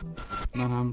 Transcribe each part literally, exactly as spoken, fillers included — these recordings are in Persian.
من هم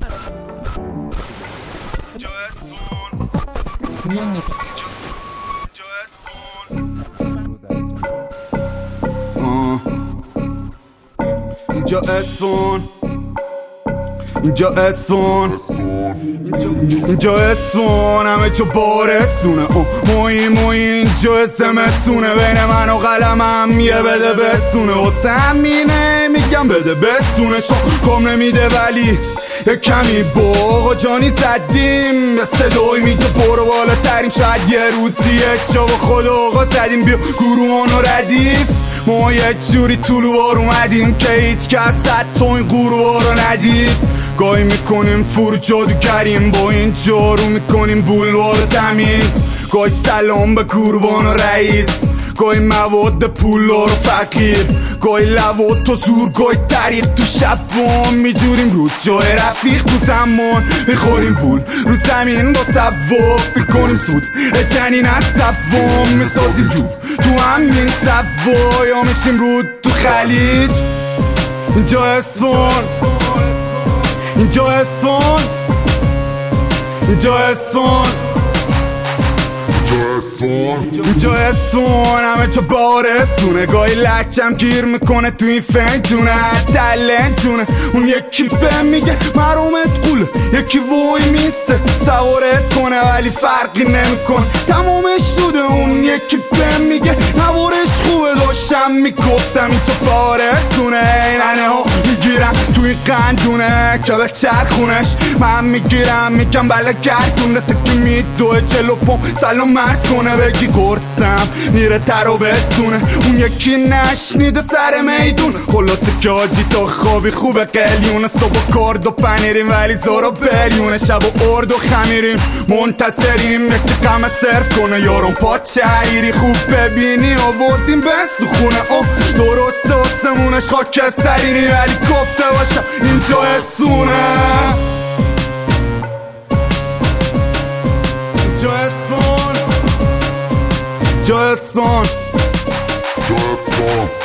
اینجا اسفون، اینجا اسفون، اینجا اسفون، همه جا بارسونه. موی موی اینجا اسمسونه، بین من و قلمم یه بده بسونه. واسه همینه میگم بده بسونه. شو کم نمیده ولی یه کمی باقا جانی زدیم، یه صدای میگه برو بالا تریم. شاید یه روزی یک جا با خدا آقا زدیم. بیا گروهان و ردیف ما یه جوری طولوار اومدیم که هیچ کس حتی این قروها رو ندید. گاهی میکنیم فور جادوگریم، با این جارو میکنیم بولوار تمیز. گاهی سلام به قربان و رئیس، گاهی مواد پولار و فقیر، گاهی لوات و زور، گاهی طریق تو شبان. میجوریم روز جای رفیق تو زمان، میخوریم وول رو زمین با سواب. میکنیم سود جنین از سوام، میسازیم جور تو همین سوا. یا میشیم رود تو خلیج. اینجا اسفون، اینجا اسفون، اینجا اسفون، اینجا اسفون، همه چه بارسونه. گاهی لچم گیر میکنه تو این فنجونه دلنجونه. اون یکی به میگه مرومت قوله، یکی وای میسه سوارت کنه ولی فرقی نمیکن تمامش دوده. اون یکی به میگه نوارش خوبه، داشتم میگفتم اینجا بارسونه. ایننه ها میگیرم توی قندونه که به چرخونش من میگیرم میگم بله گردونه. تکی میدوه جلو پام سلام مرز کنه، بگی گرسم میره تر و بسونه. اون یکی نشنیده سر میدون، خلاصه که آجی تا خوابی خوبه قلیونه. صبح کارد و پنیریم ولی زارا بلیونه. شب و ارد و خمیریم منتصریم، یکی قمه صرف کنه یارم پا چهیری. خوب ببینی آوردیم به سخونه. آه درسته آسمونش خاک سرینی ولی گفته باشم اینجا اسونه. اینجا اسون، اینجا اسون، اینجا اسون.